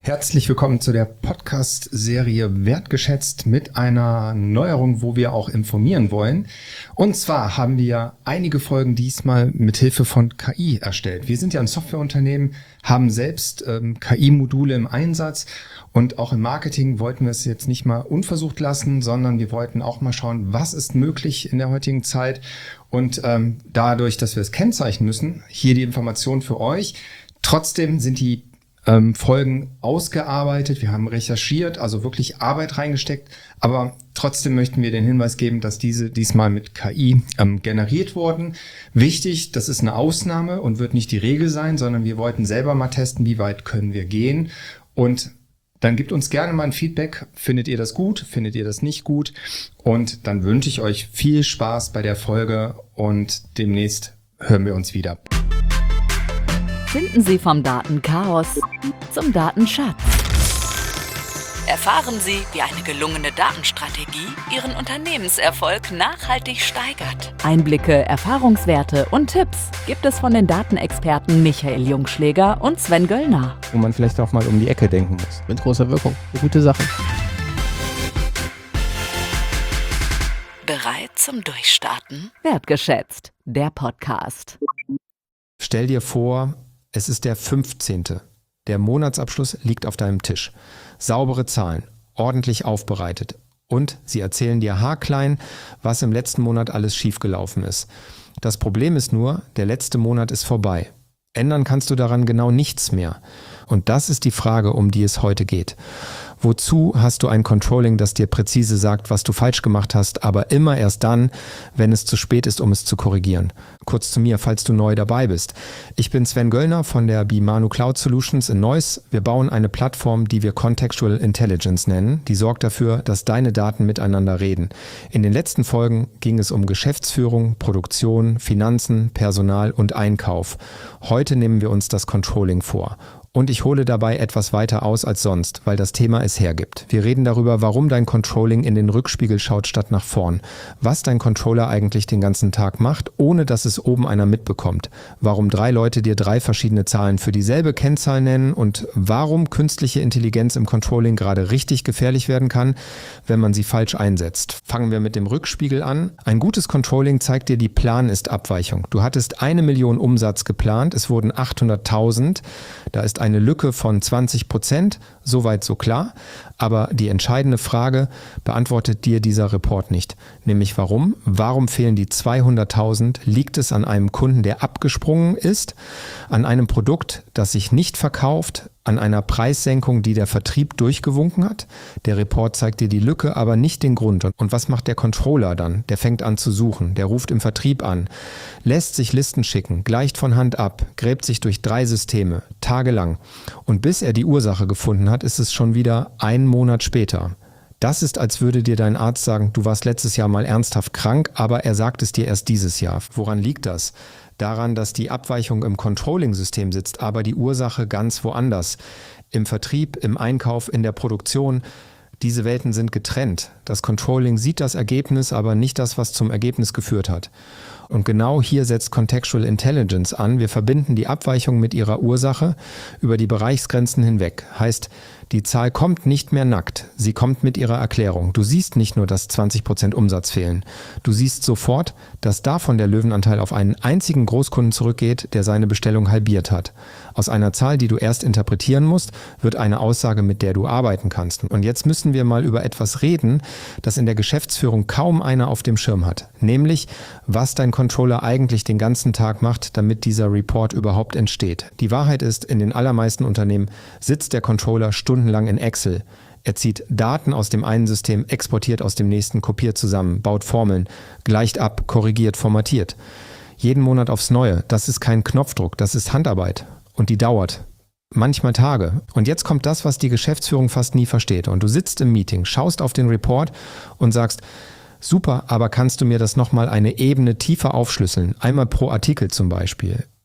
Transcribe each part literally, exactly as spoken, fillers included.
Herzlich willkommen zu der Podcast-Serie Wertgeschätzt mit einer Neuerung, wo wir auch informieren wollen. Und zwar haben wir einige Folgen diesmal mit Hilfe von K I erstellt. Wir sind ja ein Softwareunternehmen, haben selbst ähm, K I-Module im Einsatz und auch im Marketing wollten wir es jetzt nicht mal unversucht lassen, sondern wir wollten auch mal schauen, was ist möglich in der heutigen Zeit. Und ähm, dadurch, dass wir es kennzeichnen müssen, hier die Information für euch. Trotzdem sind die Ähm, Folgen ausgearbeitet, wir haben recherchiert, also wirklich Arbeit reingesteckt, aber trotzdem möchten wir den Hinweis geben, dass diese diesmal mit K I ähm, generiert wurden. Wichtig, das ist eine Ausnahme und wird nicht die Regel sein, sondern wir wollten selber mal testen, wie weit können wir gehen, und dann gebt uns gerne mal ein Feedback, findet ihr das gut, findet ihr das nicht gut, und dann wünsche ich euch viel Spaß bei der Folge und demnächst hören wir uns wieder. Finden Sie vom Datenchaos zum Datenschatz. Erfahren Sie, wie eine gelungene Datenstrategie Ihren Unternehmenserfolg nachhaltig steigert. Einblicke, Erfahrungswerte und Tipps gibt es von den Datenexperten Michael Jungschläger und Sven Göllner. Wo man vielleicht auch mal um die Ecke denken muss. Mit großer Wirkung. Eine gute Sache. Bereit zum Durchstarten? Wertgeschätzt, der Podcast. Stell dir vor, es ist der fünfzehnte. Der Monatsabschluss liegt auf deinem Tisch. Saubere Zahlen, ordentlich aufbereitet. Und sie erzählen dir haarklein, was im letzten Monat alles schiefgelaufen ist. Das Problem ist nur, der letzte Monat ist vorbei. Ändern kannst du daran genau nichts mehr. Und das ist die Frage, um die es heute geht. Wozu hast du ein Controlling, das dir präzise sagt, was du falsch gemacht hast, aber immer erst dann, wenn es zu spät ist, um es zu korrigieren? Kurz zu mir, falls du neu dabei bist. Ich bin Sven Göllner von der Bimanu Cloud Solutions in Neuss. Wir bauen eine Plattform, die wir Contextual Intelligence nennen. Die sorgt dafür, dass deine Daten miteinander reden. In den letzten Folgen ging es um Geschäftsführung, Produktion, Finanzen, Personal und Einkauf. Heute nehmen wir uns das Controlling vor. Und ich hole dabei etwas weiter aus als sonst, weil das Thema es hergibt. Wir reden darüber, warum dein Controlling in den Rückspiegel schaut statt nach vorn. Was dein Controller eigentlich den ganzen Tag macht, ohne dass es oben einer mitbekommt. Warum drei Leute dir drei verschiedene Zahlen für dieselbe Kennzahl nennen und warum künstliche Intelligenz im Controlling gerade richtig gefährlich werden kann, wenn man sie falsch einsetzt. Fangen wir mit dem Rückspiegel an. Ein gutes Controlling zeigt dir die Plan-Ist-Abweichung. Du hattest eine Million Umsatz geplant, es wurden achthunderttausend. Da ist eine Lücke von zwanzig Prozent, soweit so klar, aber die entscheidende Frage beantwortet dir dieser Report nicht, nämlich warum? Warum fehlen die zweihunderttausend? Liegt es an einem Kunden, der abgesprungen ist, an einem Produkt, das sich nicht verkauft, an einer Preissenkung, die der Vertrieb durchgewunken hat? Der Report zeigt dir die Lücke, aber nicht den Grund. Und was macht der Controller dann? Der fängt an zu suchen, der ruft im Vertrieb an, lässt sich Listen schicken, gleicht von Hand ab, gräbt sich durch drei Systeme, tagelang. Und bis er die Ursache gefunden hat, ist es schon wieder einen Monat später. Das ist, als würde dir dein Arzt sagen, du warst letztes Jahr mal ernsthaft krank, aber er sagt es dir erst dieses Jahr. Woran liegt das? Daran, dass die Abweichung im Controlling-System sitzt, aber die Ursache ganz woanders. Im Vertrieb, im Einkauf, in der Produktion. Diese Welten sind getrennt. Das Controlling sieht das Ergebnis, aber nicht das, was zum Ergebnis geführt hat. Und genau hier setzt Contextual Intelligence an. Wir verbinden die Abweichung mit ihrer Ursache über die Bereichsgrenzen hinweg. Heißt, die Zahl kommt nicht mehr nackt, sie kommt mit ihrer Erklärung. Du siehst nicht nur, dass zwanzig Prozent Umsatz fehlen. Du siehst sofort, dass davon der Löwenanteil auf einen einzigen Großkunden zurückgeht, der seine Bestellung halbiert hat. Aus einer Zahl, die du erst interpretieren musst, wird eine Aussage, mit der du arbeiten kannst. Und jetzt müssen wir mal über etwas reden, das in der Geschäftsführung kaum einer auf dem Schirm hat. Nämlich, was dein Controller eigentlich den ganzen Tag macht, damit dieser Report überhaupt entsteht. Die Wahrheit ist, in den allermeisten Unternehmen sitzt der Controller stundenlang in Excel. Er zieht Daten aus dem einen System, exportiert aus dem nächsten, kopiert zusammen, baut Formeln, gleicht ab, korrigiert, formatiert. Jeden Monat aufs Neue. Das ist kein Knopfdruck, das ist Handarbeit. Und die dauert manchmal Tage. Und jetzt kommt das, was die Geschäftsführung fast nie versteht. Und du sitzt im Meeting, schaust auf den Report und sagst, super, aber kannst du mir das nochmal eine Ebene tiefer aufschlüsseln? Einmal pro Artikel zum Beispiel.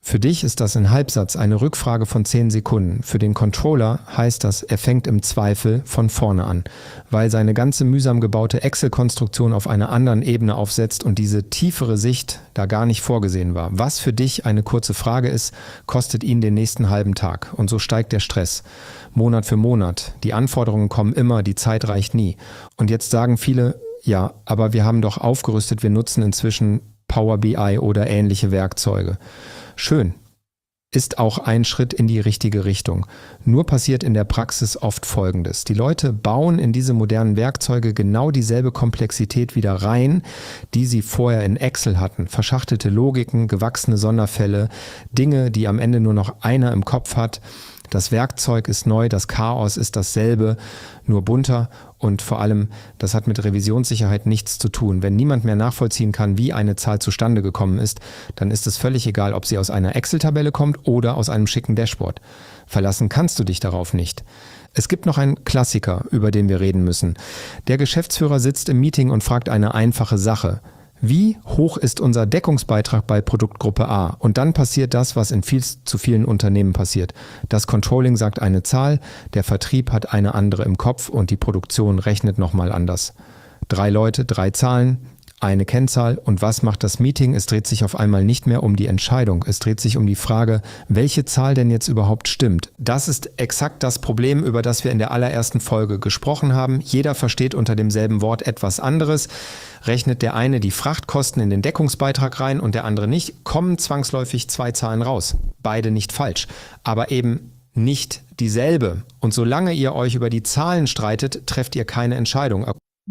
Für dich ist das in Halbsatz eine Rückfrage von zehn Sekunden. Für den Controller heißt das, er fängt im Zweifel von vorne an, weil seine ganze mühsam gebaute Excel-Konstruktion auf einer anderen Ebene aufsetzt und diese tiefere Sicht da gar nicht vorgesehen war. Was für dich eine kurze Frage ist, kostet ihn den nächsten halben Tag. Und so steigt der Stress. Monat für Monat. Die Anforderungen kommen immer, die Zeit reicht nie. Und jetzt sagen viele, ja, aber wir haben doch aufgerüstet, wir nutzen inzwischen Power B I oder ähnliche Werkzeuge. Schön, ist auch ein Schritt in die richtige Richtung. Nur passiert in der Praxis oft Folgendes. Die Leute bauen in diese modernen Werkzeuge genau dieselbe Komplexität wieder rein, die sie vorher in Excel hatten. Verschachtelte Logiken, gewachsene Sonderfälle, Dinge, die am Ende nur noch einer im Kopf hat. Das Werkzeug ist neu, das Chaos ist dasselbe, nur bunter und vor allem, das hat mit Revisionssicherheit nichts zu tun. Wenn niemand mehr nachvollziehen kann, wie eine Zahl zustande gekommen ist, dann ist es völlig egal, ob sie aus einer Excel-Tabelle kommt oder aus einem schicken Dashboard. Verlassen kannst du dich darauf nicht. Es gibt noch einen Klassiker, über den wir reden müssen. Der Geschäftsführer sitzt im Meeting und fragt eine einfache Sache. Wie hoch ist unser Deckungsbeitrag bei Produktgruppe A? Und dann passiert das, was in viel zu vielen Unternehmen passiert. Das Controlling sagt eine Zahl, der Vertrieb hat eine andere im Kopf und die Produktion rechnet nochmal anders. Drei Leute, drei Zahlen, eine Kennzahl. Und was macht das Meeting? Es dreht sich auf einmal nicht mehr um die Entscheidung. Es dreht sich um die Frage, welche Zahl denn jetzt überhaupt stimmt. Das ist exakt das Problem, über das wir in der allerersten Folge gesprochen haben. Jeder versteht unter demselben Wort etwas anderes. Rechnet der eine die Frachtkosten in den Deckungsbeitrag rein und der andere nicht, kommen zwangsläufig zwei Zahlen raus. Beide nicht falsch, aber eben nicht dieselbe. Und solange ihr euch über die Zahlen streitet, trefft ihr keine Entscheidung.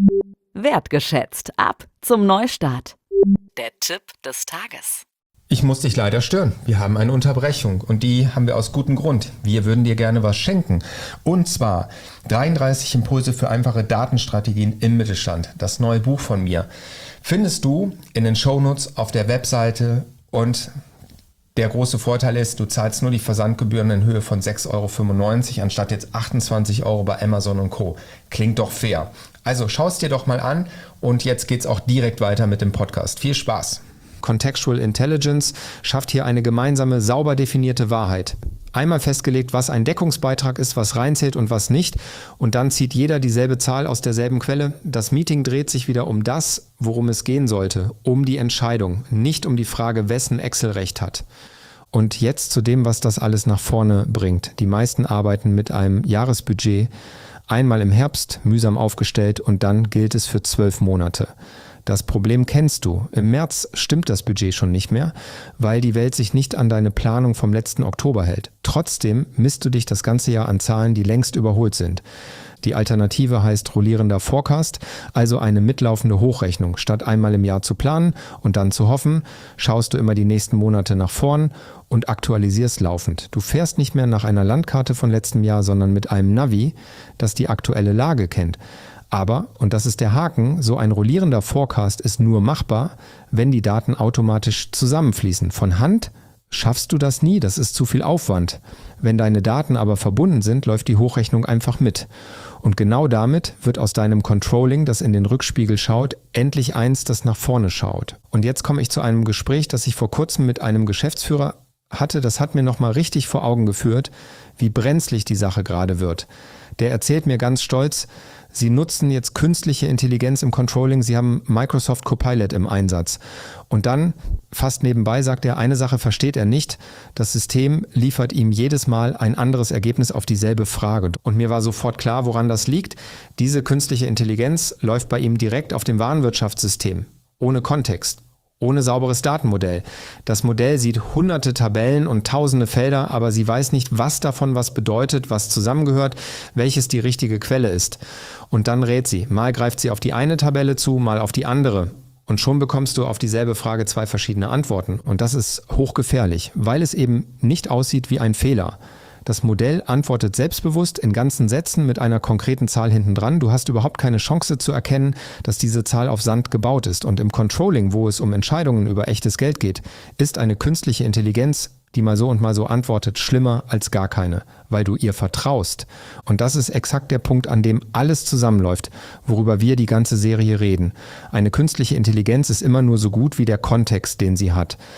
Wertgeschätzt. Ab zum Neustart. Der Tipp des Tages. Ich muss dich leider stören. Wir haben eine Unterbrechung und die haben wir aus gutem Grund. Wir würden dir gerne was schenken. Und zwar dreiunddreißig Impulse für einfache Datenstrategien im Mittelstand. Das neue Buch von mir findest du in den Shownotes auf der Webseite und der große Vorteil ist, du zahlst nur die Versandgebühren in Höhe von sechs Euro fünfundneunzig anstatt jetzt achtundzwanzig Euro bei Amazon und Co. Klingt doch fair. Also schau es dir doch mal an und jetzt geht's auch direkt weiter mit dem Podcast. Viel Spaß! Contextual Intelligence schafft hier eine gemeinsame, sauber definierte Wahrheit. Einmal festgelegt, was ein Deckungsbeitrag ist, was reinzählt und was nicht. Und dann zieht jeder dieselbe Zahl aus derselben Quelle. Das Meeting dreht sich wieder um das, worum es gehen sollte. Um die Entscheidung, nicht um die Frage, wessen Excel recht hat. Und jetzt zu dem, was das alles nach vorne bringt. Die meisten arbeiten mit einem Jahresbudget. Einmal im Herbst, mühsam aufgestellt und dann gilt es für zwölf Monate. Das Problem kennst du. Im März stimmt das Budget schon nicht mehr, weil die Welt sich nicht an deine Planung vom letzten Oktober hält. Trotzdem misst du dich das ganze Jahr an Zahlen, die längst überholt sind. Die Alternative heißt rollierender Forecast, also eine mitlaufende Hochrechnung. Statt einmal im Jahr zu planen und dann zu hoffen, schaust du immer die nächsten Monate nach vorn und aktualisierst laufend. Du fährst nicht mehr nach einer Landkarte von letztem Jahr, sondern mit einem Navi, das die aktuelle Lage kennt. Aber, und das ist der Haken, so ein rollierender Forecast ist nur machbar, wenn die Daten automatisch zusammenfließen. Von Hand schaffst du das nie, das ist zu viel Aufwand. Wenn deine Daten aber verbunden sind, läuft die Hochrechnung einfach mit. Und genau damit wird aus deinem Controlling, das in den Rückspiegel schaut, endlich eins, das nach vorne schaut. Und jetzt komme ich zu einem Gespräch, das ich vor kurzem mit einem Geschäftsführer hatte. Das hat mir nochmal richtig vor Augen geführt, wie brenzlig die Sache gerade wird. Der erzählt mir ganz stolz, sie nutzen jetzt künstliche Intelligenz im Controlling, sie haben Microsoft Copilot im Einsatz. Und dann, fast nebenbei, sagt er, eine Sache versteht er nicht, das System liefert ihm jedes Mal ein anderes Ergebnis auf dieselbe Frage. Und mir war sofort klar, woran das liegt. Diese künstliche Intelligenz läuft bei ihm direkt auf dem Warenwirtschaftssystem, ohne Kontext. Ohne sauberes Datenmodell. Das Modell sieht hunderte Tabellen und tausende Felder, aber sie weiß nicht, was davon was bedeutet, was zusammengehört, welches die richtige Quelle ist. Und dann rät sie. Mal greift sie auf die eine Tabelle zu, mal auf die andere. Und schon bekommst du auf dieselbe Frage zwei verschiedene Antworten. Und das ist hochgefährlich, weil es eben nicht aussieht wie ein Fehler. Das Modell antwortet selbstbewusst in ganzen Sätzen mit einer konkreten Zahl hinten dran. Du hast überhaupt keine Chance zu erkennen, dass diese Zahl auf Sand gebaut ist. Und im Controlling, wo es um Entscheidungen über echtes Geld geht, ist eine künstliche Intelligenz, die mal so und mal so antwortet, schlimmer als gar keine, weil du ihr vertraust. Und das ist exakt der Punkt, an dem alles zusammenläuft, worüber wir die ganze Serie reden. Eine künstliche Intelligenz ist immer nur so gut wie der Kontext, den sie hat.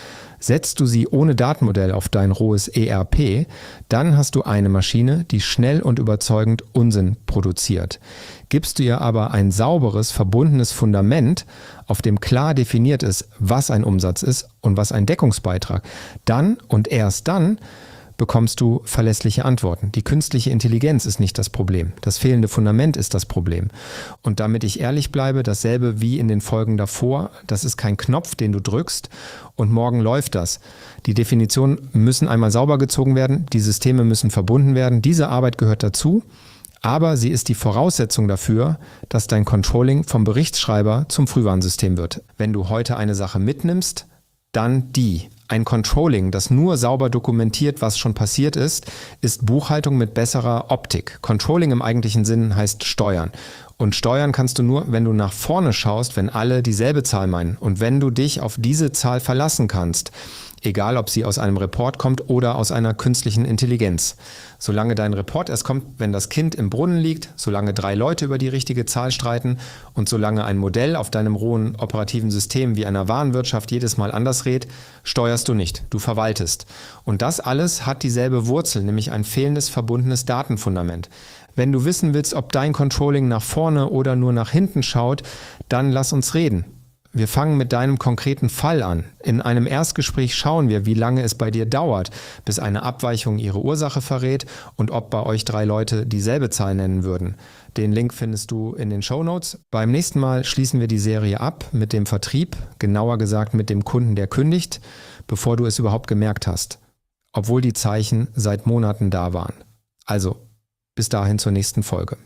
Setzt du sie ohne Datenmodell auf dein rohes E R P, dann hast du eine Maschine, die schnell und überzeugend Unsinn produziert. Gibst du ihr aber ein sauberes, verbundenes Fundament, auf dem klar definiert ist, was ein Umsatz ist und was ein Deckungsbeitrag, dann und erst dann bekommst du verlässliche Antworten. Die künstliche Intelligenz ist nicht das Problem. Das fehlende Fundament ist das Problem. Und damit ich ehrlich bleibe, dasselbe wie in den Folgen davor, das ist kein Knopf, den du drückst und morgen läuft das. Die Definitionen müssen einmal sauber gezogen werden, die Systeme müssen verbunden werden. Diese Arbeit gehört dazu, aber sie ist die Voraussetzung dafür, dass dein Controlling vom Berichtsschreiber zum Frühwarnsystem wird. Wenn du heute eine Sache mitnimmst, dann die. Ein Controlling, das nur sauber dokumentiert, was schon passiert ist, ist Buchhaltung mit besserer Optik. Controlling im eigentlichen Sinn heißt Steuern. Und steuern kannst du nur, wenn du nach vorne schaust, wenn alle dieselbe Zahl meinen. Und wenn du dich auf diese Zahl verlassen kannst, egal ob sie aus einem Report kommt oder aus einer künstlichen Intelligenz. Solange dein Report erst kommt, wenn das Kind im Brunnen liegt, solange drei Leute über die richtige Zahl streiten und solange ein Modell auf deinem rohen operativen System wie einer Warenwirtschaft jedes Mal anders rät, steuerst du nicht, du verwaltest. Und das alles hat dieselbe Wurzel, nämlich ein fehlendes verbundenes Datenfundament. Wenn du wissen willst, ob dein Controlling nach vorne oder nur nach hinten schaut, dann lass uns reden. Wir fangen mit deinem konkreten Fall an. In einem Erstgespräch schauen wir, wie lange es bei dir dauert, bis eine Abweichung ihre Ursache verrät und ob bei euch drei Leute dieselbe Zahl nennen würden. Den Link findest du in den Shownotes. Beim nächsten Mal schließen wir die Serie ab mit dem Vertrieb, genauer gesagt mit dem Kunden, der kündigt, bevor du es überhaupt gemerkt hast, obwohl die Zeichen seit Monaten da waren. Also, bis dahin zur nächsten Folge.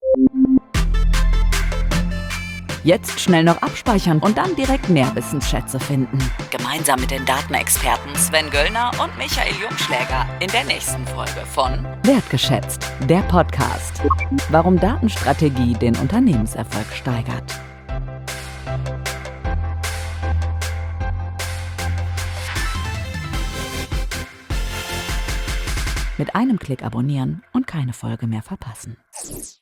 Jetzt schnell noch abspeichern und dann direkt mehr Wissensschätze finden. Gemeinsam mit den Datenexperten Sven Göllner und Michael Jungschläger in der nächsten Folge von Wertgeschätzt, der Podcast. Warum Datenstrategie den Unternehmenserfolg steigert. Mit einem Klick abonnieren und keine Folge mehr verpassen.